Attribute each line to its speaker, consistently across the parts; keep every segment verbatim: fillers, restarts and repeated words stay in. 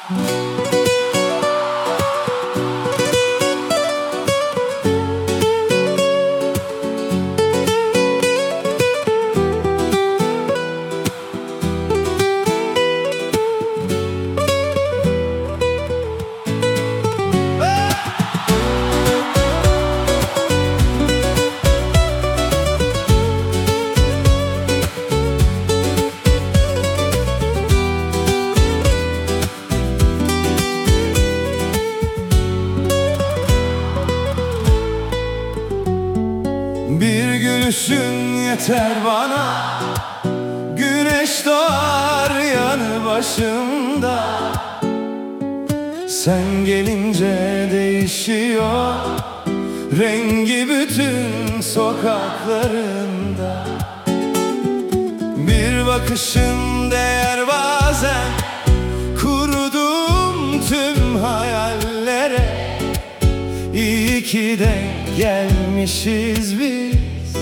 Speaker 1: Bir gülüşün yeter bana, güneş doğar yanı başımda. Sen gelince değişiyor rengi bütün sokaklarında. Bir bakışın değer bazen kurduğum tüm hayallere. İyi ki de gelmişiz biz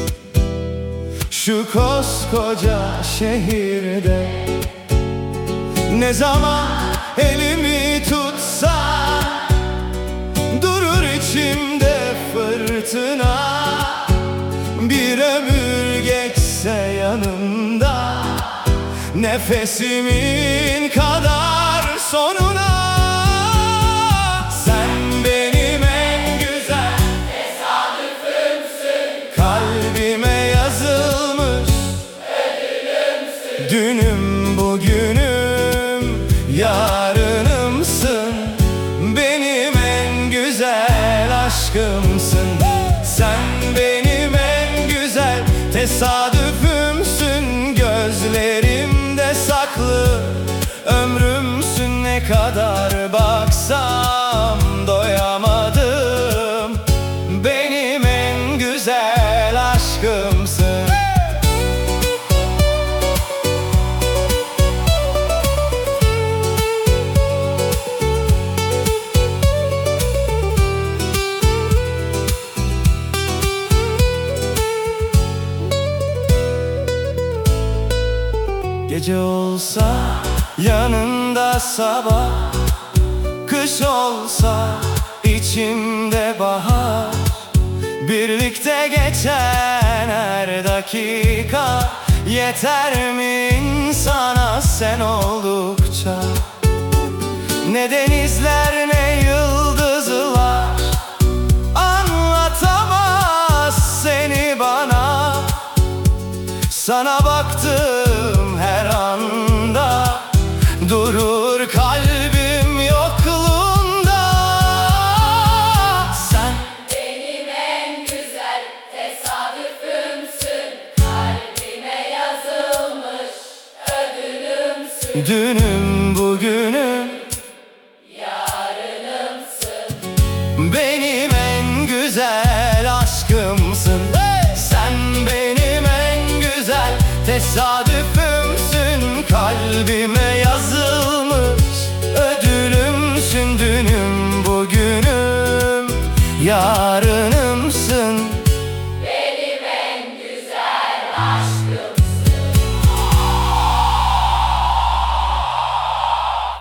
Speaker 1: şu koskoca şehirde. Ne zaman elimi tutsan durur içimde fırtına. Bir ömür geçse yanımda, nefesimin kadar sonuna. Sen benim en güzel tesadüfümsün, kalbime yazılmış ödülümsün. Dünüm bugünüm yarınımsın, benim en güzel aşkımsın. Sen benim en güzel tesadüfümsün, gözlerimde saklı ömrümsün. Ne kadar baksam doyamadım, benim en güzel aşkımsın. Gece olsa yanında sabah, kış olsa içimde bahar. Birlikte geçen her dakika yeter mi insana sen oldukça? Ne denizler ne yıldızlar anlatamaz seni bana. Sana baktım her anda, durur kalbim yokluğunda. Sen
Speaker 2: benim en güzel tesadüfümsün, kalbime yazılmış ödülümsün.
Speaker 1: Dünüm bugünüm
Speaker 2: yarınımsın,
Speaker 1: benim en güzel aşkımsın. Sen benim en güzel tesadüfümsün, kalbime yazılmış ödülümsün. Dünüm bugünüm yarın